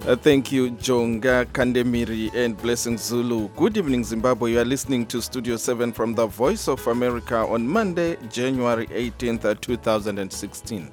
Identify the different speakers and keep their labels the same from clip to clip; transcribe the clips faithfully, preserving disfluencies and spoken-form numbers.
Speaker 1: Uh, thank you, Jonga Kandemiri and Blessing Zulu. Good evening, Zimbabwe. You are listening to Studio seven from the Voice of America on Monday, January eighteenth, two thousand sixteen.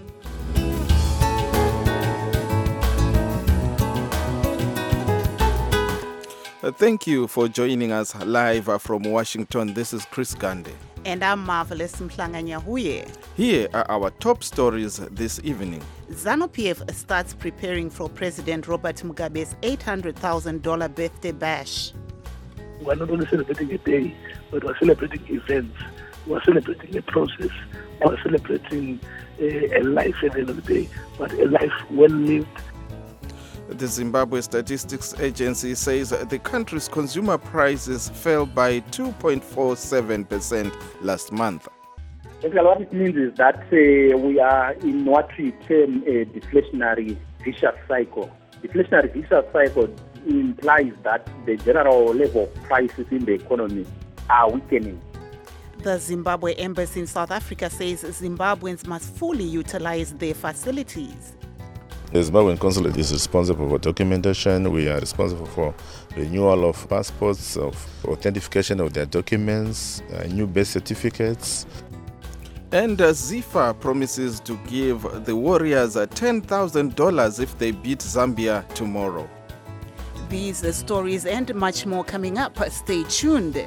Speaker 1: Uh, thank you for joining us live uh, from Washington. This is Chris Gande.
Speaker 2: And I'm Marvelous Mhlanga-Nyahuye.
Speaker 1: Here are our top stories this evening.
Speaker 2: ZANU-P F starts preparing for President Robert Mugabe's eight hundred thousand dollars birthday bash.
Speaker 3: We're not only celebrating a day, but we're celebrating events. We're celebrating a process. We're celebrating a, a life at the end of the day, but a life well lived.
Speaker 1: The Zimbabwe Statistics Agency says the country's consumer prices fell by two point four seven percent last month.
Speaker 4: Basically, what it means is that uh, we are in what we term a deflationary vicious cycle. Deflationary vicious cycle implies that the general level of prices in the economy are weakening.
Speaker 2: The Zimbabwe Embassy in South Africa says Zimbabweans must fully utilize their facilities.
Speaker 5: The Zimbabwean consulate is responsible for documentation. We are responsible for renewal of passports, of authentication of their documents, uh, new birth certificates.
Speaker 1: And uh, ZIFA promises to give the Warriors uh, ten thousand dollars if they beat Zambia tomorrow.
Speaker 2: These uh, stories and much more coming up. Stay tuned.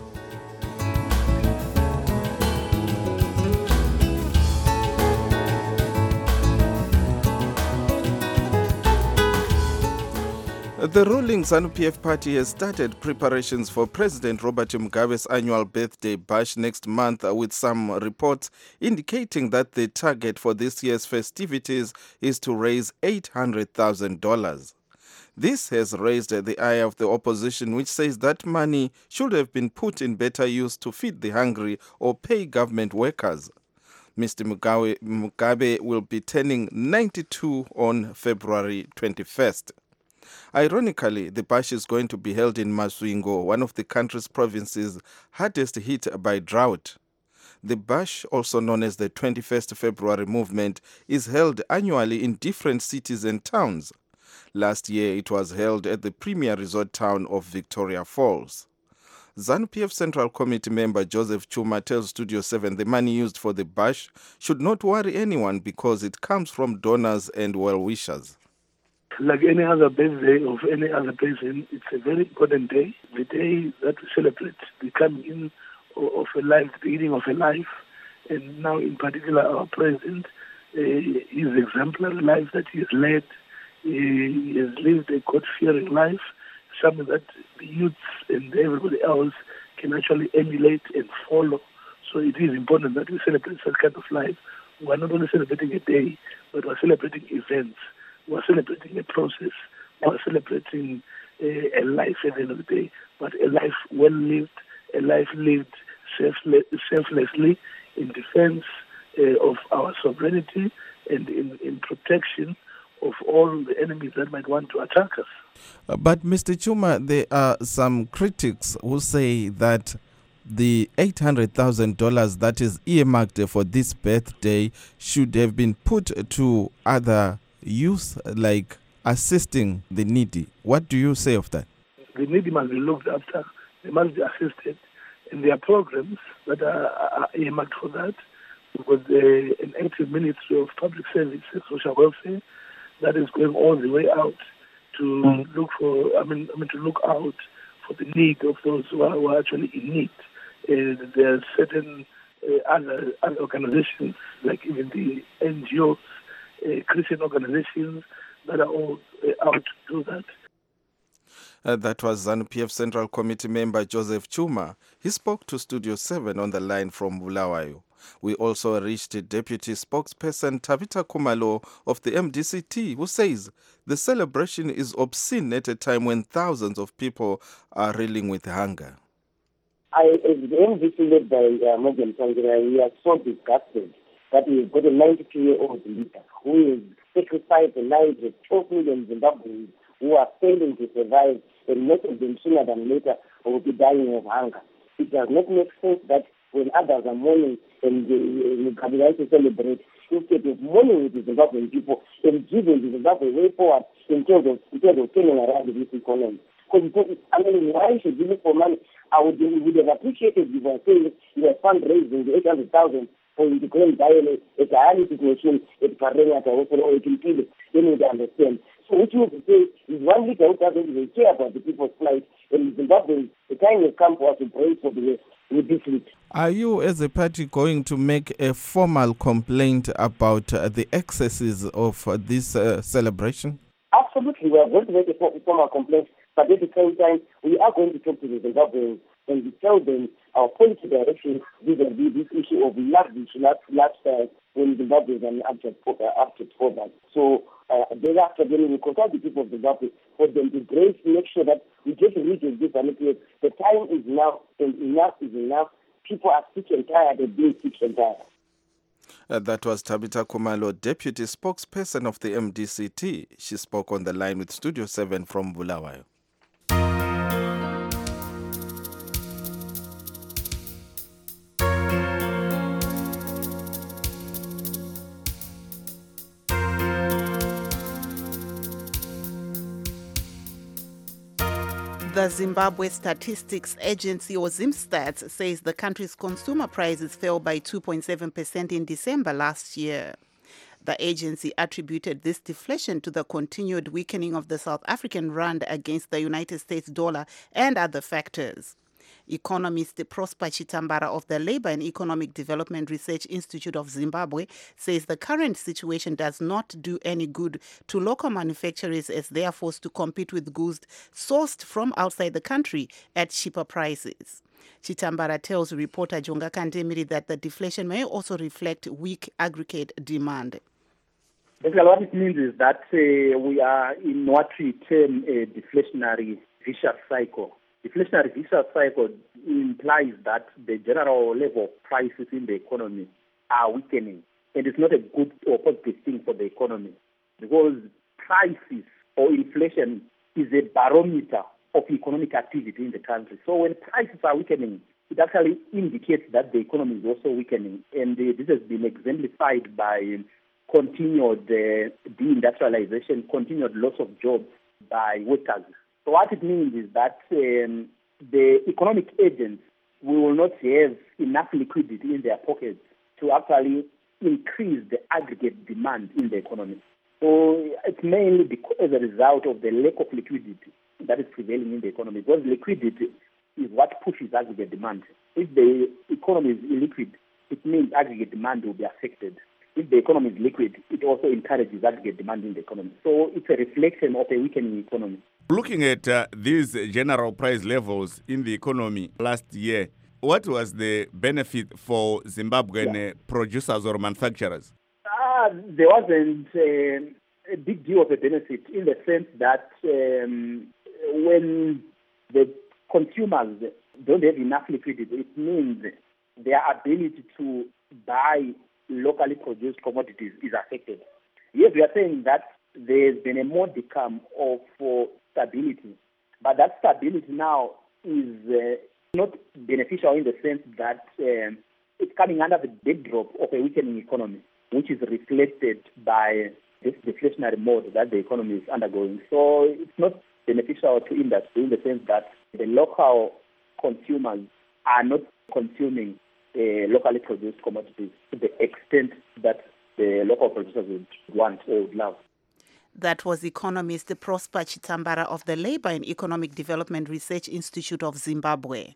Speaker 1: The ruling ZANU-P F party has started preparations for President Robert Mugabe's annual birthday bash next month, with some reports indicating that the target for this year's festivities is to raise eight hundred thousand dollars. This has raised the ire of the opposition, which says that money should have been put in better use to feed the hungry or pay government workers. Mister Mugabe, Mugabe will be turning ninety-two on February twenty-first. Ironically, the bash is going to be held in Masvingo, one of the country's provinces hardest hit by drought. The bash, also known as the twenty-first of February movement, is held annually in different cities and towns. Last year, it was held at the premier resort town of Victoria Falls. ZANU-P F Central Committee member Joseph Chuma tells Studio seven the money used for the bash should not worry anyone because it comes from donors and well-wishers.
Speaker 3: Like any other birthday of any other person, it's a very important day. The day that we celebrate the coming in of a life, the beginning of a life. And now, in particular, our president, uh, his exemplary life that he has led, uh, he has lived a God-fearing life, something that the youths and everybody else can actually emulate and follow. So it is important that we celebrate such kind of life. We are not only celebrating a day, but we are celebrating events. We're celebrating a process. We're celebrating a, a life at the end of the day, but a life well lived, a life lived selfless, selflessly in defense uh, of our sovereignty and in, in protection of all the enemies that might want to attack us.
Speaker 1: Uh, but Mister Chuma, there are some critics who say that the eight hundred thousand dollars that is earmarked for this birthday should have been put to other use, like assisting the needy. What do you say of that?
Speaker 3: The needy must be looked after. They must be assisted. And there are programs that are, are earmarked for that. Because uh, an active Ministry of Public Service and Social Welfare that is going all the way out to mm. look for, I mean, I mean, to look out for the need of those who are, who are actually in need. Uh, there are certain uh, other, other organizations, like even the N G Os, Uh, Christian organizations that are all uh, out to do that.
Speaker 1: Uh, that was ZANU-P F Central Committee member Joseph Chuma. He spoke to Studio seven on the line from Bulawayo. We also reached Deputy Spokesperson Tavita Kumalo of the M D C T, who says the celebration is obscene at a time when thousands of people are reeling with hunger.
Speaker 6: I, as the M D C led by uh, Morgan Tsvangirai, we are so disgusted that we've got a ninety-two-year-old leader who has sacrificed the lives of twelve million Zimbabweans who are failing to survive, and most of them sooner than later will be dying of hunger. It does not make sense that when others are mourning and Mugabe likes to celebrate, instead of mourning with the Zimbabwean people and giving the Zimbabwe way forward in terms of, in terms of turning around this economy. Because, I mean, why should you look for money? I would, would have appreciated if you were saying you were fundraising the eight hundred thousand for you to go and buy a, a dialysis machine at Karenga or you can feel it, then you understand. So what you would say is one leader who doesn't even care about the people's plight, and Zimbabwe, the time will come for us to pray for the West with this lead.
Speaker 1: Are you, as a party, going to make a formal complaint about uh, the excesses of uh, this uh, celebration?
Speaker 6: Absolutely, we are going to make a formal complaint, but at the same time, we are going to talk to the Zimbabweans and we tell them our policy direction vis-a-vis this issue of lavish lifestyle when Zimbabwe is an abject for that. So uh, thereafter, then we consult the people of Zimbabwe for them to grace, make sure that we get rid of this manipulation. The time is now, and enough is enough. People are sick and tired of being sick and tired.
Speaker 1: Uh, that was Tabitha Khumalo, Deputy Spokesperson of the M D C T. She spoke on the line with Studio seven from Bulawayo.
Speaker 2: The Zimbabwe Statistics Agency, or Zimstats, says the country's consumer prices fell by two point seven percent in December last year. The agency attributed this deflation to the continued weakening of the South African rand against the United States dollar and other factors. Economist Prosper Chitambara of the Labour and Economic Development Research Institute of Zimbabwe says the current situation does not do any good to local manufacturers as they are forced to compete with goods sourced from outside the country at cheaper prices. Chitambara tells reporter Jonga Kandemiri that the deflation may also reflect weak aggregate demand.
Speaker 4: Basically, what it means is that uh, we are in what we term a deflationary vicious cycle. Deflationary vicious cycle implies that the general level of prices in the economy are weakening. And it's not a good or positive thing for the economy because prices or inflation is a barometer of economic activity in the country. So when prices are weakening, it actually indicates that the economy is also weakening. And uh, this has been exemplified by continued uh, deindustrialization, continued loss of jobs by workers. So what it means is that um, the economic agents will not have enough liquidity in their pockets to actually increase the aggregate demand in the economy. So it's mainly because, as a result of the lack of liquidity that is prevailing in the economy, because liquidity is what pushes aggregate demand. If the economy is illiquid, it means aggregate demand will be affected. If the economy is liquid, it also encourages aggregate demand in the economy. So it's a reflection of a weakening economy.
Speaker 7: Looking at uh, these general price levels in the economy last year, what was the benefit for Zimbabwean yeah. uh, producers or manufacturers?
Speaker 4: Uh, there wasn't uh, a big deal of a benefit in the sense that um, when the consumers don't have enough liquidity, it means their ability to buy locally produced commodities is affected. Yes, we are saying that there's been a modicum of uh, stability, but that stability now is uh, not beneficial in the sense that um, it's coming under the backdrop of a weakening economy, which is reflected by this deflationary mode that the economy is undergoing. So it's not beneficial to industry in the sense that the local consumers are not consuming uh, locally produced commodities to the extent that the local producers would want or would love.
Speaker 2: That was economist Prosper Chitambara of the Labour and Economic Development Research Institute of Zimbabwe.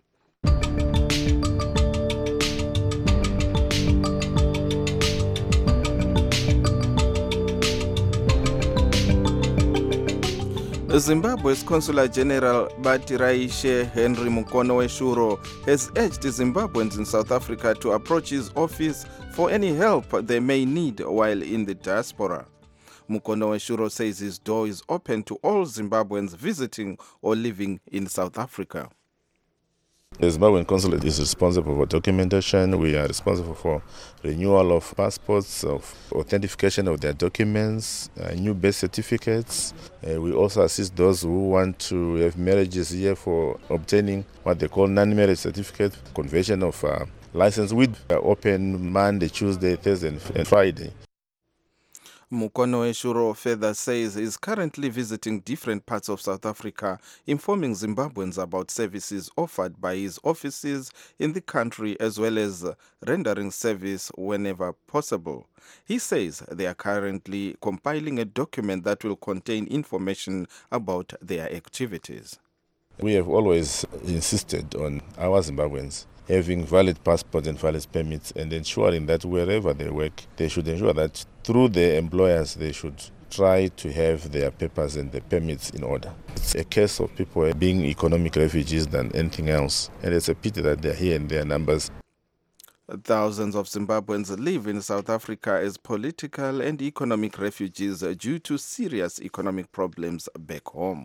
Speaker 1: Zimbabwe's Consular General Batiraishe Henry Mukonoweshuro has urged Zimbabweans in South Africa to approach his office for any help they may need while in the diaspora. Mukonoweshuro says his door is open to all Zimbabweans visiting or living in South Africa.
Speaker 5: The Zimbabwean consulate is responsible for documentation. We are responsible for renewal of passports, of authentication of their documents, uh, new birth certificates. Uh, we also assist those who want to have marriages here for obtaining what they call non-marriage certificate, conversion of uh, license with uh, open Monday, Tuesday, Thursday, and, and Friday.
Speaker 1: Mukono Eshuro further says he is currently visiting different parts of South Africa, informing Zimbabweans about services offered by his offices in the country as well as rendering service whenever possible. He says they are currently compiling a document that will contain information about their activities.
Speaker 5: We have always insisted on our Zimbabweans having valid passports and valid permits and ensuring that wherever they work, they should ensure that through their employers, they should try to have their papers and the permits in order. It's a case of people being economic refugees than anything else, and it's a pity that they're here in their numbers.
Speaker 1: Thousands of Zimbabweans live in South Africa as political and economic refugees due to serious economic problems back home.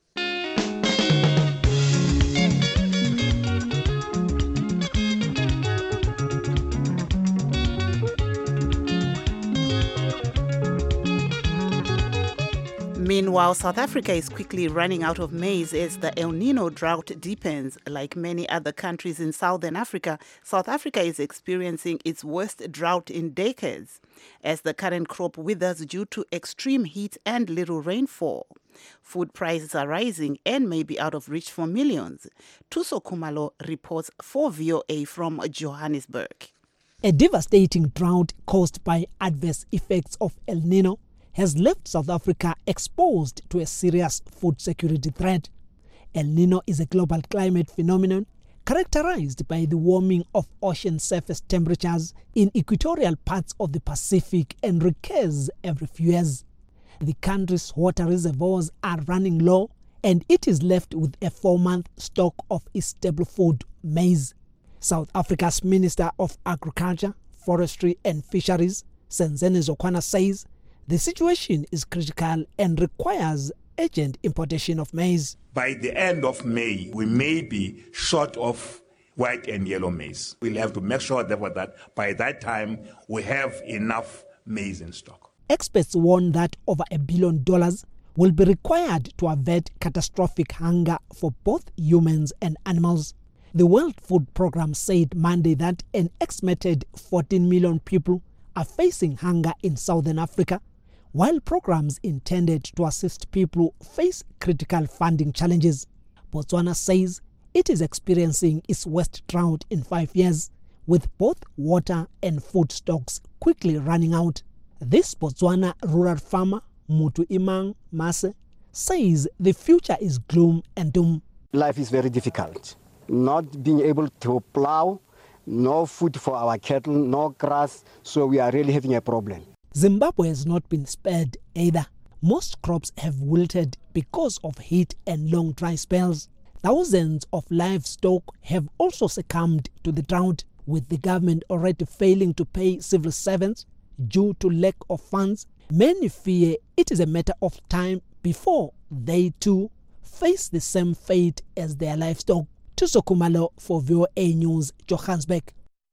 Speaker 2: Meanwhile, South Africa is quickly running out of maize as the El Nino drought deepens. Like many other countries in southern Africa, South Africa is experiencing its worst drought in decades as the current crop withers due to extreme heat and little rainfall. Food prices are rising and may be out of reach for millions. Tuso Kumalo reports for V O A from Johannesburg.
Speaker 8: A devastating drought caused by adverse effects of El Nino has left South Africa exposed to a serious food security threat. El Nino is a global climate phenomenon characterized by the warming of ocean surface temperatures in equatorial parts of the Pacific and recurs every few years. The country's water reservoirs are running low, and it is left with a four-month stock of its staple food, maize. South Africa's Minister of Agriculture, Forestry and Fisheries, Senzeni Zokwana, says the situation is critical and requires urgent importation of maize.
Speaker 9: By the end of May, we may be short of white and yellow maize. We'll have to make sure, therefore, that by that time we have enough maize in stock.
Speaker 8: Experts warn that over a billion dollars will be required to avert catastrophic hunger for both humans and animals. The World Food Programme said Monday that an estimated fourteen million people are facing hunger in southern Africa, while programs intended to assist people face critical funding challenges. Botswana says it is experiencing its worst drought in five years, with both water and food stocks quickly running out. This Botswana rural farmer, Mutu Imang Mase, says the future is gloom and doom.
Speaker 10: Life is very difficult. Not being able to plow, no food for our cattle, no grass, so we are really having a problem.
Speaker 8: Zimbabwe has not been spared either. Most crops have wilted because of heat and long dry spells. Thousands of livestock have also succumbed to the drought, with the government already failing to pay civil servants due to lack of funds. Many fear it is a matter of time before they too face the same fate as their livestock. Tuso Kumalo for V O A News, Johannesburg.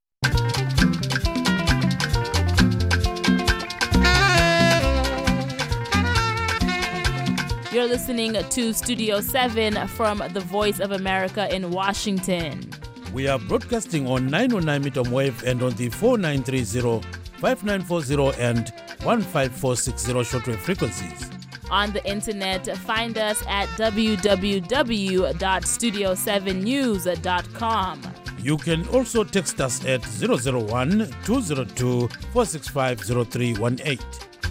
Speaker 11: You're listening to Studio seven from the Voice of America in Washington.
Speaker 12: We are broadcasting on nine oh nine meter wave and on the four nine three zero, five nine four zero and one five four six zero shortwave frequencies.
Speaker 11: On the internet, find us at w w w dot studio seven news dot com.
Speaker 12: You can also text us at zero zero one, two zero two, four six five zero three one eight.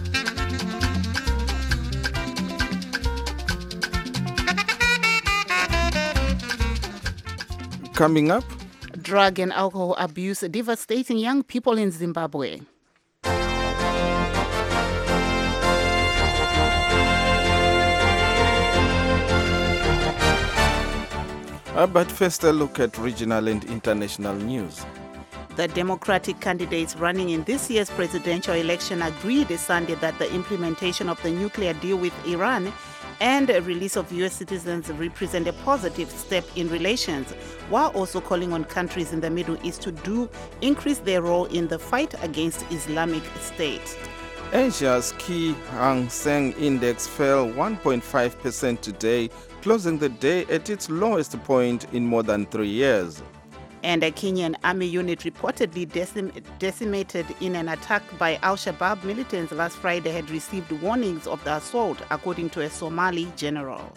Speaker 1: Coming up,
Speaker 2: drug and alcohol abuse devastating young people in Zimbabwe.
Speaker 1: Uh, but first, a look at regional and international news.
Speaker 2: The Democratic candidates running in this year's presidential election agreed Sunday that the implementation of the nuclear deal with Iran and a release of U S citizens represent a positive step in relations, while also calling on countries in the Middle East to do increase their role in the fight against Islamic State.
Speaker 1: Asia's key Hang Seng Index fell one point five percent today, closing the day at its lowest point in more than three years.
Speaker 2: And a Kenyan army unit reportedly decim- decimated in an attack by Al-Shabaab militants last Friday had received warnings of the assault, according to a Somali general.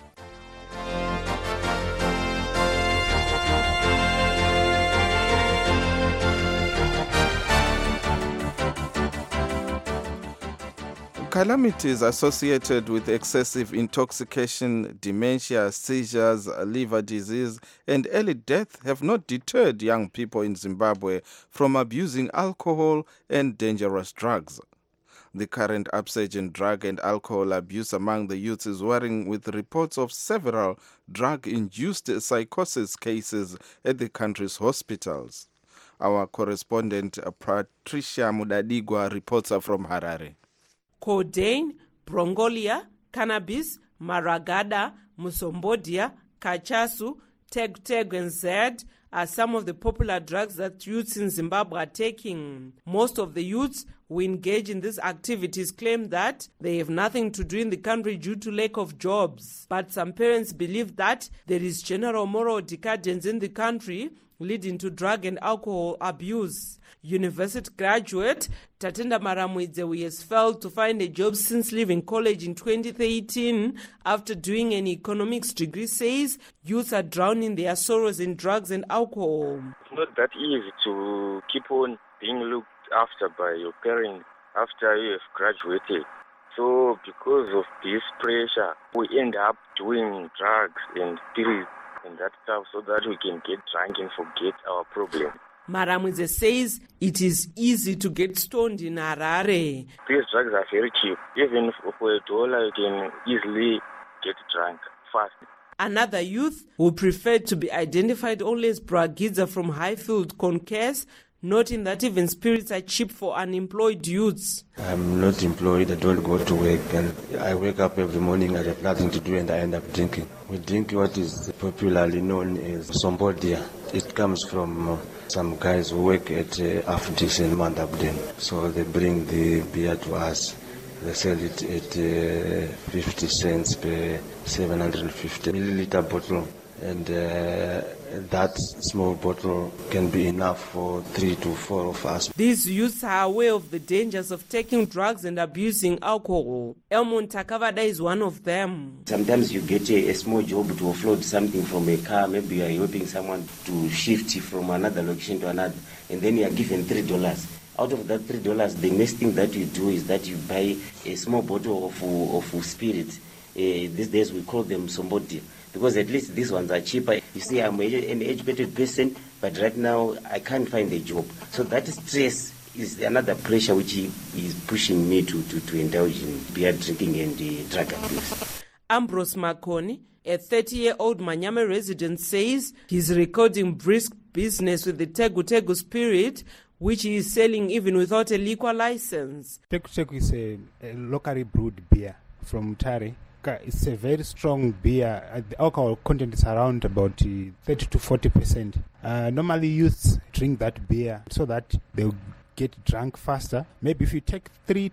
Speaker 1: Calamities associated with excessive intoxication, dementia, seizures, liver disease, and early death have not deterred young people in Zimbabwe from abusing alcohol and dangerous drugs. The current upsurge in drug and alcohol abuse among the youth is worrying, with reports of several drug-induced psychosis cases at the country's hospitals. Our correspondent Patricia Mudadigwa reports from Harare.
Speaker 13: Codeine, brongolia, cannabis, maragada, musombodia, kachasu, teg-teg and Z are some of the popular drugs that youths in Zimbabwe are taking. Most of the youths who engage in these activities claim that they have nothing to do in the country due to lack of jobs. But some parents believe that there is general moral decadence in the country, leading to drug and alcohol abuse. University graduate Tatenda Maramwidze, who has failed to find a job since leaving college in twenty thirteen after doing an economics degree, says youth are drowning their sorrows in drugs and alcohol.
Speaker 14: It's not that easy to keep on being looked after by your parents after you have graduated. So because of this pressure, we end up doing drugs and pills and that stuff so that we can get drunk and forget our problem.
Speaker 13: Maramwidze says it is easy to get stoned in Harare.
Speaker 14: These drugs are very cheap. Even for a dollar, you can easily get drunk fast.
Speaker 13: Another youth who preferred to be identified only as Bragidza from Highfield concurs, noting that even spirits are cheap for unemployed youths.
Speaker 15: I'm not employed, I don't go to work, and I wake up every morning, I have nothing to do, and I end up drinking. We drink what is popularly known as Sombodia. It comes from uh, some guys who work at uh, Afdis and Mandabden. So they bring the beer to us. They sell it at uh, fifty cents per seven hundred fifty milliliter bottle. And uh, that small bottle can be enough for three to four of us.
Speaker 13: These youths are aware of the dangers of taking drugs and abusing alcohol. Elmon Takavada is one of them.
Speaker 16: Sometimes you get a, a small job to offload something from a car. Maybe you are helping someone to shift from another location to another, and then you are given three dollars. Out of that three dollars, the next thing that you do is that you buy a small bottle of, of spirit. Uh, these days we call them Sombodia, because at least these ones are cheaper. You see, I'm an educated person, but right now I can't find a job. So that stress is another pressure which is pushing me to, to, to indulge in beer drinking and uh, drug abuse.
Speaker 13: Ambrose Makoni, a thirty-year-old Manyame resident, says he's recording brisk business with the Tegu Tegu spirit, which he is selling even without a liquor license.
Speaker 17: Tegu Tegu is a, a locally brewed beer from Tare. It's a very strong beer. The alcohol content is around about thirty to forty percent. Uh, normally youths drink that beer so that they'll get drunk faster. Maybe if you take three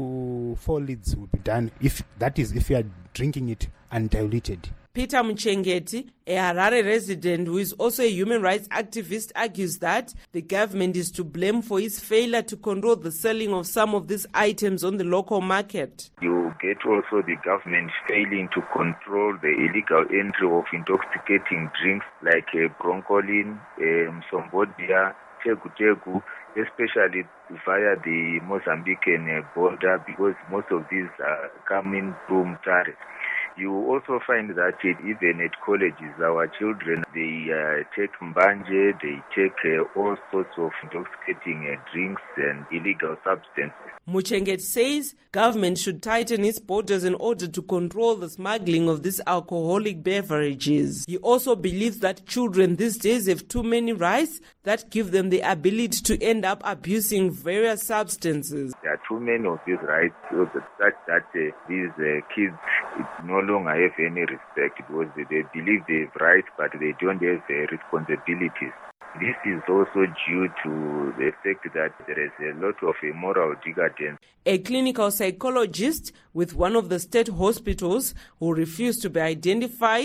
Speaker 17: to four lids will be done. If that is if you are drinking it undiluted.
Speaker 13: Peter Mchengeti, a Harare resident who is also a human rights activist, argues that the government is to blame for its failure to control the selling of some of these items on the local market.
Speaker 18: You get also the government failing to control the illegal entry of intoxicating drinks like uh, broncolin, um, Sombodia, Tegu Tegu, especially via the Mozambican uh, border, because most of these are coming through Mutare. You also find that uh, even at colleges, our children, they uh, take mbanje, they take uh, all sorts of intoxicating uh, drinks and illegal substances.
Speaker 13: Muchenget says government should tighten its borders in order to control the smuggling of these alcoholic beverages. He also believes that children these days have too many rights that give them the ability to end up abusing various substances.
Speaker 18: There are too many of these rights, so that, that, that uh, these uh, kids no longer have any respect, because they, they believe they have rights, but they don't have uh, responsibilities. This is also due to the fact that there is a lot of moral decadence.
Speaker 13: A clinical psychologist with one of the state hospitals who refused to be identified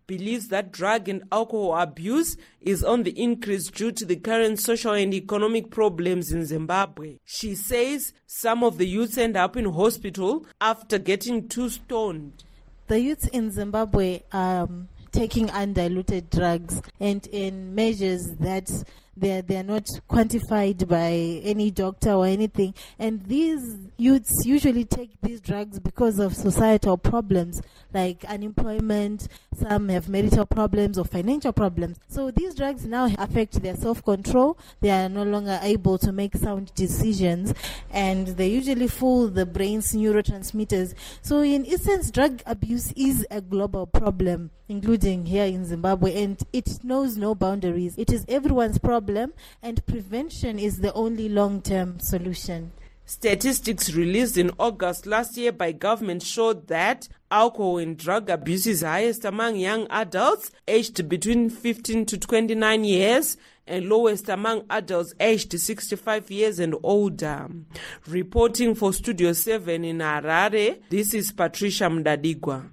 Speaker 13: believes that drug and alcohol abuse is on the increase due to the current social and economic problems in Zimbabwe. She says some of the youths end up in hospital after getting too stoned.
Speaker 19: The youths in Zimbabwe are um, taking undiluted drugs and in measures that they're, they're not quantified by any doctor or anything. And these youths usually take these drugs because of societal problems like unemployment. Some have marital problems or financial problems. So these drugs now affect their self-control. They are no longer able to make sound decisions, and they usually fool the brain's neurotransmitters. So in essence, drug abuse is a global problem, including here in Zimbabwe, and it knows no boundaries. It is everyone's problem, and prevention is the only long-term solution.
Speaker 13: Statistics released in August last year by government showed that alcohol and drug abuse is highest among young adults aged between fifteen to twenty-nine years and lowest among adults aged sixty-five years and older. Reporting for Studio seven in Harare, this is Patricia Mdadigwa.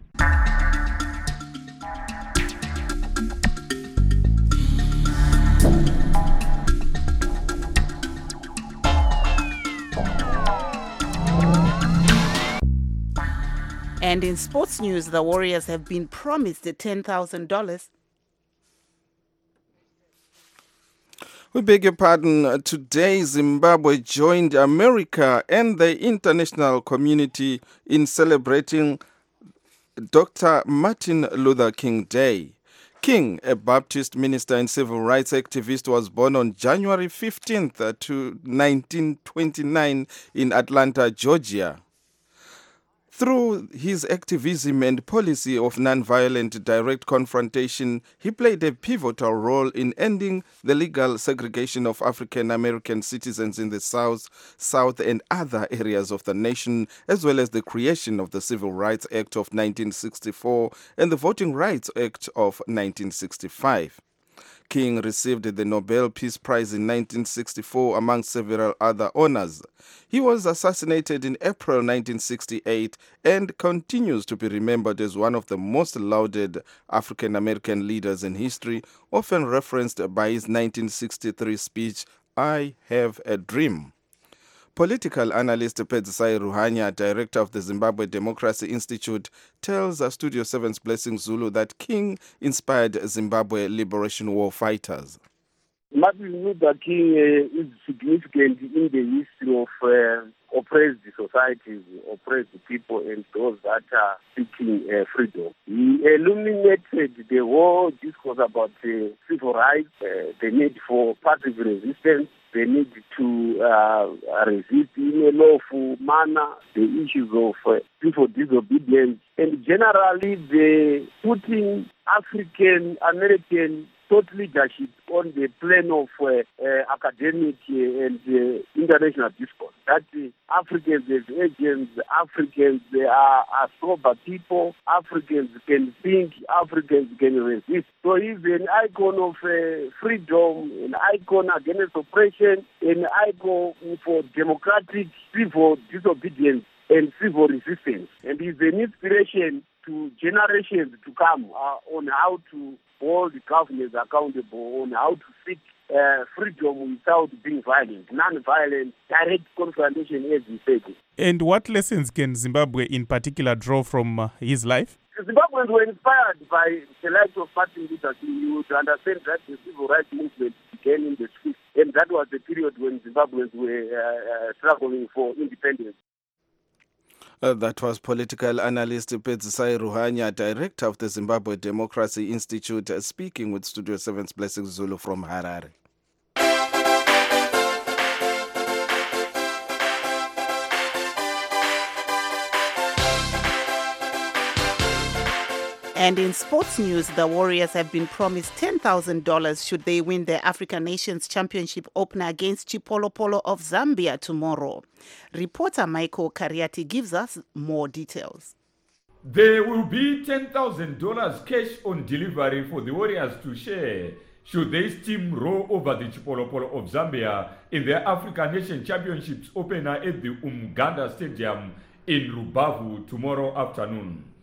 Speaker 2: And in sports news, the Warriors have been promised ten thousand dollars.
Speaker 1: We beg your pardon. Today, Zimbabwe joined America and the international community in celebrating Doctor Martin Luther King Day. King, a Baptist minister and civil rights activist, was born on January fifteenth to nineteen twenty-nine in Atlanta, Georgia. Through his activism and policy of nonviolent direct confrontation, he played a pivotal role in ending the legal segregation of African American citizens in the South, South and other areas of the nation, as well as the creation of the Civil Rights Act of nineteen sixty-four and the Voting Rights Act of nineteen sixty-five. King received the Nobel Peace Prize in nineteen sixty-four among several other honors. He was assassinated in April nineteen sixty-eight and continues to be remembered as one of the most lauded African American leaders in history, often referenced by his nineteen sixty-three speech, "I Have a Dream." Political analyst Pedzisai Ruhanya, director of the Zimbabwe Democracy Institute, tells Studio seven's Blessing Zulu that King inspired Zimbabwe Liberation War fighters.
Speaker 20: Martin Luther King uh, is significant in the history of uh, oppressed societies, oppressed people, and those that are seeking uh, freedom. He illuminated the whole discourse about uh, civil rights, uh, the need for passive resistance, the need to uh, resist in a lawful manner, the issues of uh, civil disobedience, and generally the putting African American thought leadership on the plane of uh, uh, academic uh, and uh, international discourse. That uh, Africans as agents, Africans they are, are sober people, Africans can think, Africans can resist. So he's an icon of uh, freedom, an icon against oppression, an icon for democratic civil disobedience and civil resistance. And he's an inspiration to generations to come uh, on how to hold governments accountable, on how to seek uh, freedom without being violent, non-violent, direct confrontation, as we said.
Speaker 21: And what lessons can Zimbabwe in particular draw from uh, his life?
Speaker 20: Zimbabweans were inspired by the life of Martin Luther King. You would understand that the civil rights movement began in the streets, and that was the period when Zimbabweans were uh, uh, struggling for independence.
Speaker 1: Uh, that was political analyst Pedzisai Ruhanya, director of the Zimbabwe Democracy Institute, uh, speaking with Studio seven's Blessing Zulu from Harare.
Speaker 2: And in sports news, the Warriors have been promised ten thousand dollars should they win the African Nations Championship opener against Chipolopolo of Zambia tomorrow. Reporter Michael Kariati gives us more details.
Speaker 22: There will be ten thousand dollars cash on delivery for the Warriors to share should they steamroll over the Chipolopolo of Zambia in the African Nations Championships opener at the Umganda Stadium in Rubavu tomorrow afternoon.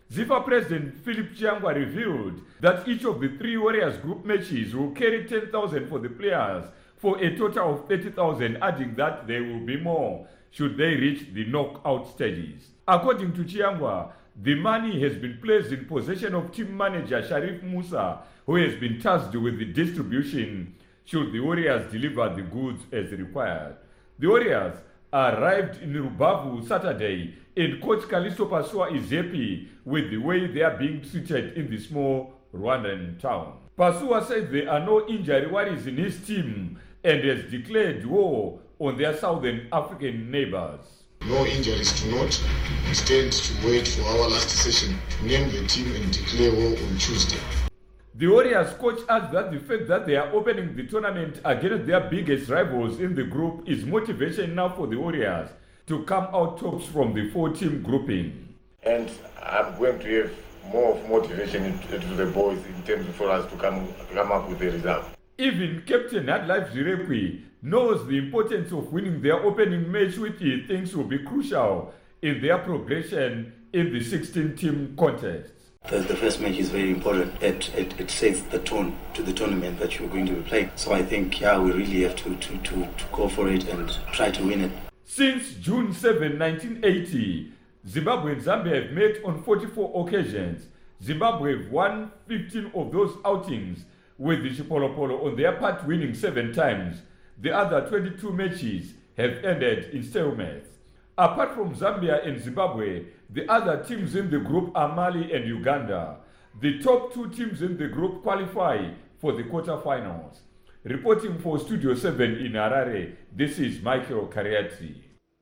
Speaker 22: ZIFA President Philip Chiangwa revealed that each of the three Warriors group matches will carry ten thousand for the players for a total of thirty thousand, adding that there will be more should they reach the knockout stages. According to Chiangwa, the money has been placed in possession of team manager Sharif Musa, who has been tasked with the distribution should the Warriors deliver the goods as required. The Warriors arrived in Rubavu Saturday, and coach Kalisto Pasua is happy with the way they are being treated in the small Rwandan town. Pasua said there are no injury worries in his team and has declared war on their Southern African neighbors.
Speaker 3: No injuries to note. We stand to wait for our last session to name the team and declare war on Tuesday.
Speaker 22: The Warriors coach adds that the fact that they are opening the tournament against their biggest rivals in the group is motivation now for the Warriors to come out tops from the four-team grouping.
Speaker 6: And I'm going to have more of motivation to the boys in terms of for us to come, to come up with a result.
Speaker 22: Even Captain Adlife Zirekwi knows the importance of winning their opening match, which he thinks will be crucial in their progression in the sixteen-team contest.
Speaker 23: The, the first match is very important. It, it, it sets the tone to the tournament that you're going to be playing. So I think, yeah, we really have to, to, to, to go for it and try to win it.
Speaker 22: Since June seventh, nineteen eighty, Zimbabwe and Zambia have met on forty-four occasions. Zimbabwe have won fifteen of those outings, with the Chipolopolo on their part winning seven times. The other twenty-two matches have ended in stalemates. Apart from Zambia and Zimbabwe, the other teams in the group are Mali and Uganda. The top two teams in the group qualify for the quarterfinals. Reporting for Studio seven in Harare, this is Michael Kariati.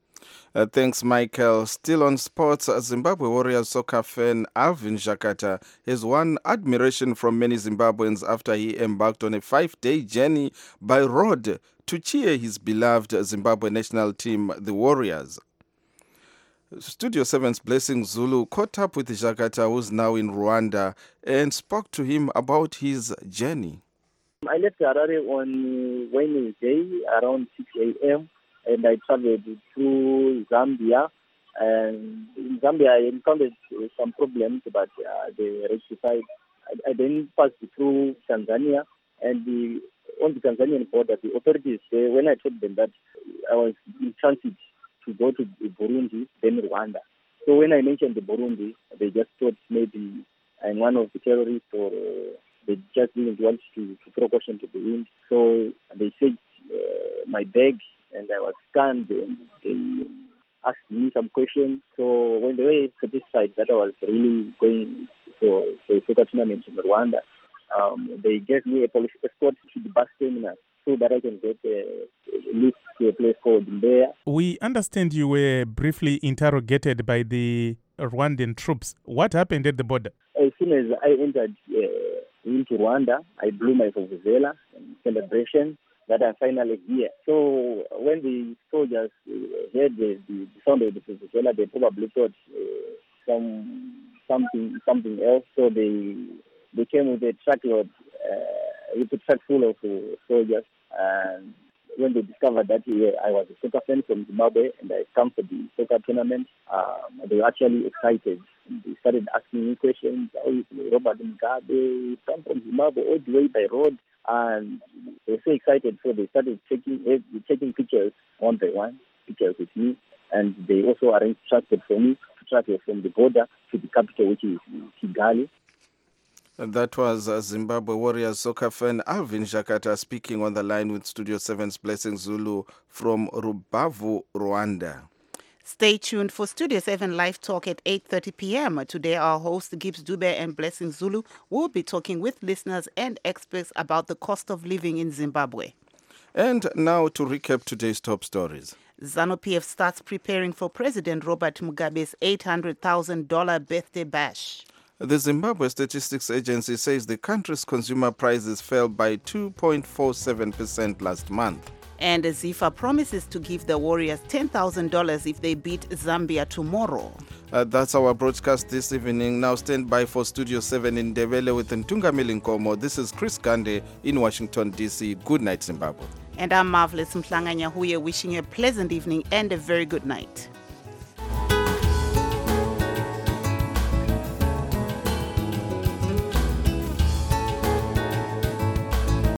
Speaker 1: Uh, thanks, Michael. Still on sports, Zimbabwe Warriors soccer fan Alvin Jakata has won admiration from many Zimbabweans after he embarked on a five-day journey by road to cheer his beloved Zimbabwe national team, the Warriors. Studio seven's Blessing Zulu caught up with Jakata, who's now in Rwanda, and spoke to him about his journey.
Speaker 4: I left Harare on Wednesday around six a.m. and I traveled to Zambia. And in Zambia, I encountered some problems, but uh, they rectified. I, I then passed through Tanzania, and the, on the Tanzanian border, the authorities, they, when I told them that I was in transit to go to Burundi, then Rwanda. So when I mentioned the Burundi, they just thought maybe I'm one of the terrorists, or uh, they just didn't want to, to throw caution to the wind. So they said uh, my bag, and I was scanned, and they asked me some questions. So when they were satisfied that I was really going for, for a soccer tournament in Rwanda, um, they gave me a police escort to the bus terminal so that I can get a, a lift to a place called Mbeya.
Speaker 21: We understand you were briefly interrogated by the Rwandan troops. What happened at the border?
Speaker 4: As soon as I entered uh, into Rwanda, I blew my vuvuzela in celebration that I'm finally here. So when the soldiers uh, heard the, the, the sound of the vuvuzela, they probably thought uh, some something something else. So they they came with a truckload, uh, with a truck full of uh, soldiers. And when they discovered that uh, I was a soccer fan from Zimbabwe and I come for the soccer tournament, um, they were actually excited. And they started asking me questions. How is Robert Mugabe? You come from Zimbabwe all the way by road. And they were so excited, so they started taking taking pictures one by one, pictures with me. And they also arranged transport for me to travel from the border to the capital, which is Kigali.
Speaker 1: That was uh, Zimbabwe Warriors soccer fan Alvin Jakata speaking on the line with Studio seven's Blessing Zulu from Rubavu, Rwanda.
Speaker 2: Stay tuned for Studio seven Live Talk at eight thirty p.m. Today, our hosts, Gibbs Dube and Blessing Zulu, will be talking with listeners and experts about the cost of living in Zimbabwe.
Speaker 1: And now to recap today's top stories.
Speaker 2: ZANU-P F starts preparing for President Robert Mugabe's eight hundred thousand dollars birthday bash.
Speaker 1: The Zimbabwe Statistics Agency says the country's consumer prices fell by two point four seven percent last month.
Speaker 2: And ZIFA promises to give the Warriors ten thousand dollars if they beat Zambia tomorrow.
Speaker 1: Uh, that's our broadcast this evening. Now stand by for Studio seven in Ndebele with Ntungamili Nkomo. This is Chris Gande in Washington, D C. Good night, Zimbabwe.
Speaker 2: And I'm Marvelous Mhlanga Nyahuye, wishing you a pleasant evening and a very good night.